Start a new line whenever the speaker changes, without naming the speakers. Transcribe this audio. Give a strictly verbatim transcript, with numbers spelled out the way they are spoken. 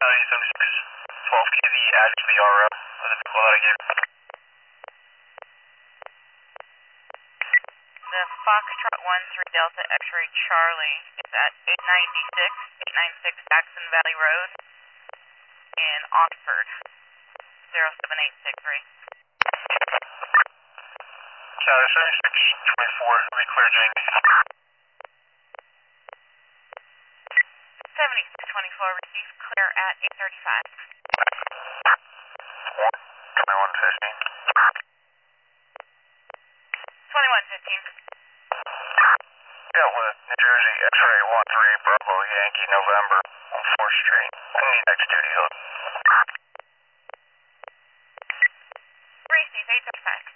County seventy-six twelve, give the address to the R O of the vehicle that I gave.
The Foxtrot one three Delta X-ray Charlie is at eight ninety-six, eight ninety-six Jackson Valley Road in Oxford, zero seven eight six three.
County seventy-six twenty-four, let me clear Jamie.
seventy-six twenty-four, receive clear at eight thirty-five.
twenty-one fifteen.
twenty-one fifteen.
Yeah, with New Jersey X-ray one three Bravo Yankee November on fourth Street. I need next duty hood.
Receive eight thirty-five.